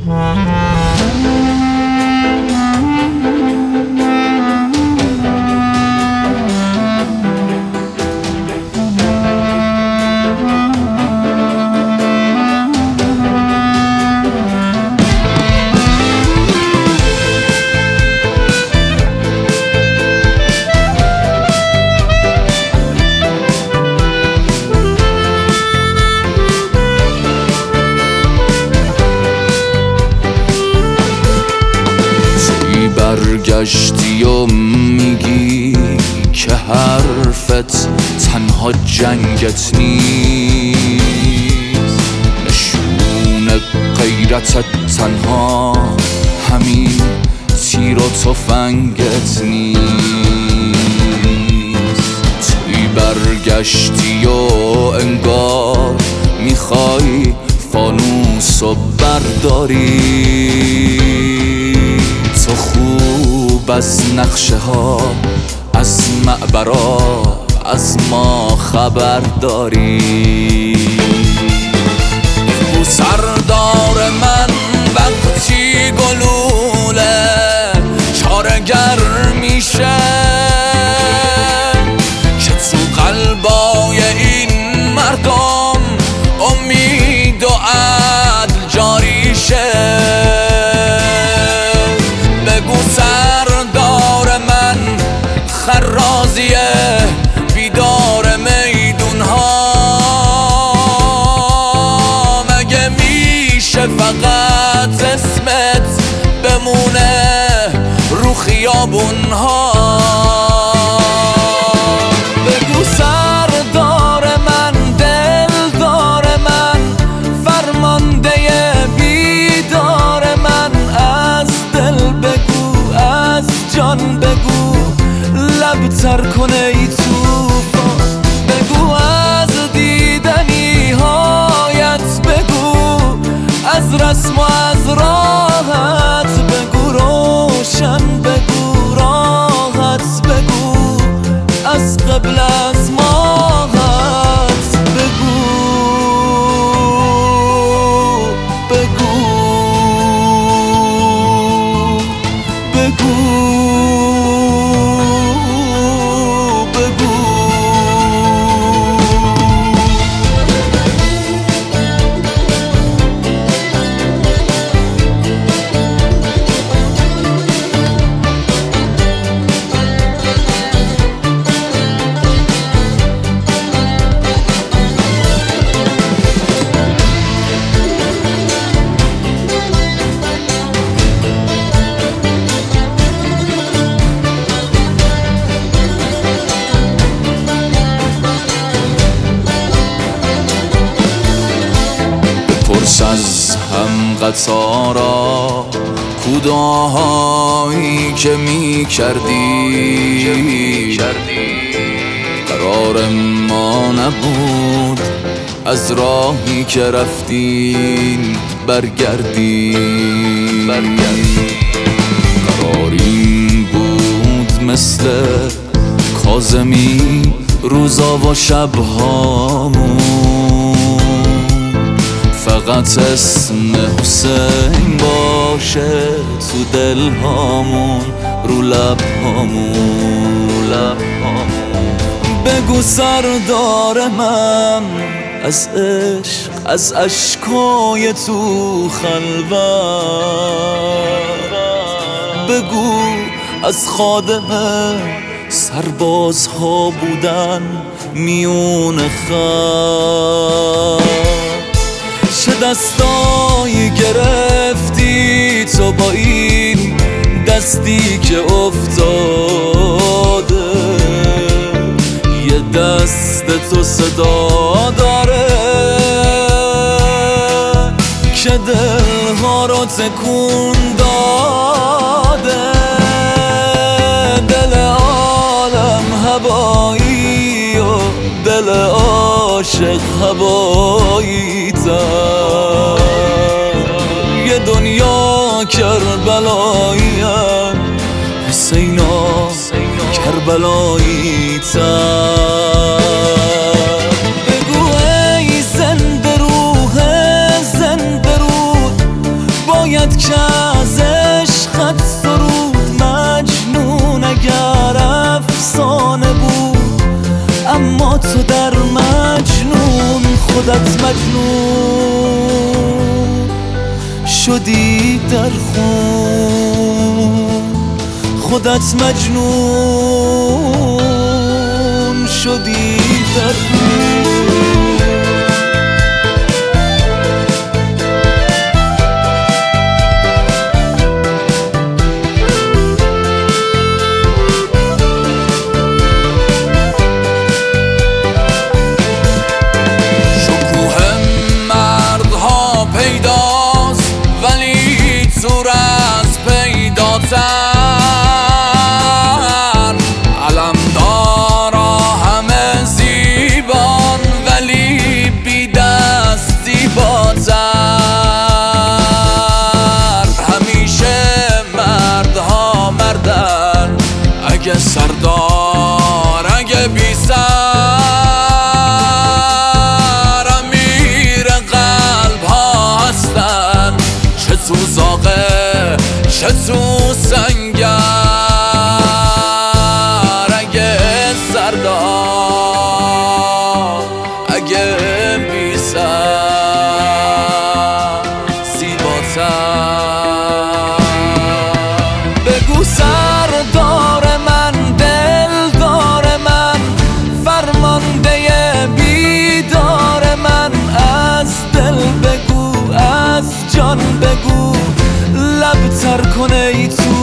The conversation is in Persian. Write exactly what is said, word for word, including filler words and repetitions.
برگشتی و میگی که حرفت تنها جنگت نیست، نشون غیرتت تنها همین تیر و تفنگت نیست. توی برگشتی و انگار میخوای فانوس و برداری، تو خوب از نقشه ها، از معبرا، از ما خبر داری. بگو سردار من وقتی گلوله چارگر میشه که تو قلبای این مردم امید و عدل جاری شه. خرازیه بیدار میدون ها، مگه میشه فقط اسمت بمونه رو خیابون ها؟ بگو سردار من، دلدار من، فرمانده بیدار من، از دل بگو، از جان بگو، لب تر کنه ای توفان، بگو از دیدنی هایت، بگو از رسم و از راحت، بگو روشن، بگو راحت، بگو از قبل از ماهت، بگو بگو بگو از هم قطارا کوداهایی که می کردی، قرار ما نبود از راهی که رفتین برگردیم. قرار این بود مثل کاظمی روزا و شبهامون، فقط اسم حسین باشه تو دل هامون، رو لب هامون. بگو سردار من از عشق، از اشکای تو خلوت، بگو از خادم سربازها بودن میون خط، چه دستایی گرفتی تو با این دستی که افتاده، یه دست تو صدا داره که دلها رو تکون داده. دل عالم هوایی و دل عاشق هوایی تر، یه دنیا کربلایی حسینا کربلایی تر. بگو ای زنده روح زنده رود، باید اومد که از عشقت سرود مجنون اگر افسانه بود، اما تو در مجنون خودت مجنون شدی در خون، خودت مجنون شدی در خون. علمدارا همه زیبان ولی بی دست زیباتر. همیشه مردها مردن اگه سردار اگه بی سر، امیر قلب ها هستن چه تو زاغه چه تو سنگر. اگه سردار اگه بی سر زیباتر. بگو سردار من دلدار من فرمانده بیدار من، از دل بگو از جان بگو لب تر کنه ای تو